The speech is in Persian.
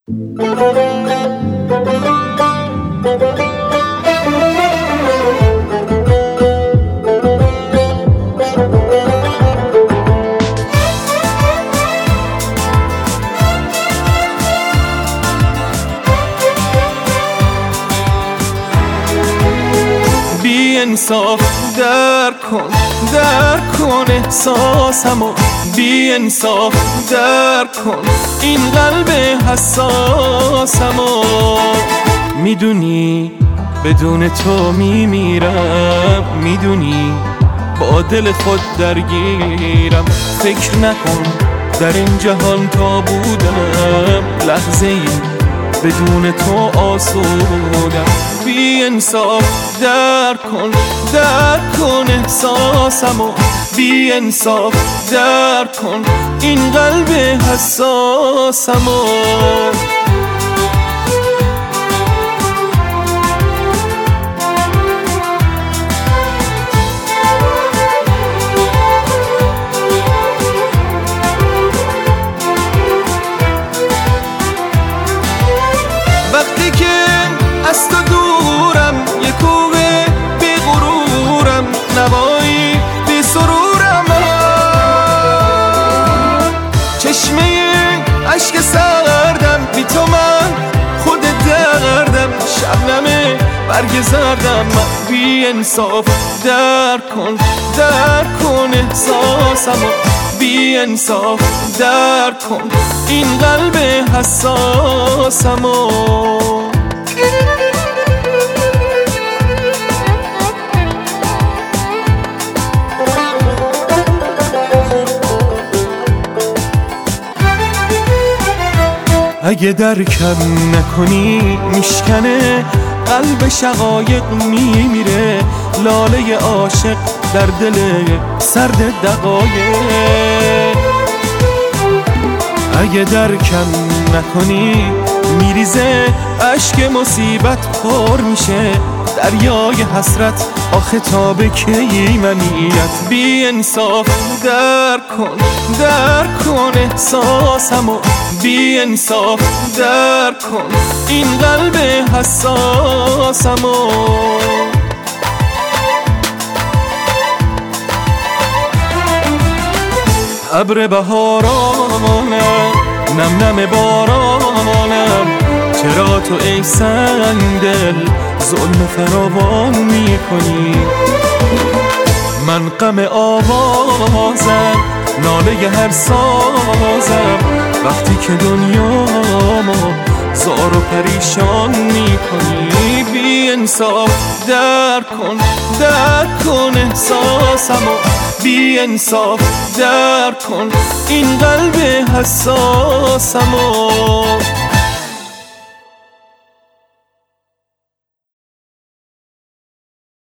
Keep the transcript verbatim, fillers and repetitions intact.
بی انصاف در کن در کن احساسمو، بی انصاف در کن این قلب حساسمو. میدونی بدون تو میمیرم، میدونی با دل خود درگیرم. فکر نکن در این جهان تا بودم لحظه ای بدون تو آسودم. بی انصاف در کن در کن احساسمو، بی انصاف در کن این قلب حساسمو. وقتی که از تو دورم یه کوه بی غرورم، نوایی بی سرورم، چشمه عشق سردم بی تو من خود دردم، شبنم برگ زردم. بی انصاف در کن در کن احساسمو، بی انصاف در کن این قلب حساسمو. اگه درکم نکنی میشکنه قلب، شقایق میمیره لاله عاشق در دل سرد دقایق. اگه درکم نکنی میریزه اشک مصیبت پر میشه دریای حسرت، آخه تا به کی منیت. بی انصاف در کن در کن احساسمو، بی انصاف در کن این قلب حساسمو. ابر بهارانم نم نم بارانم، چرا تو ای سنگدل ظلم فراوان میکنی؟ من غم آوازم ناله هر سازم، وقتی که دنیامو زار و پریشان میکنی. بی انصاف در کن در کن احساسمو، بی انصاف در کن این قلب حساسمو.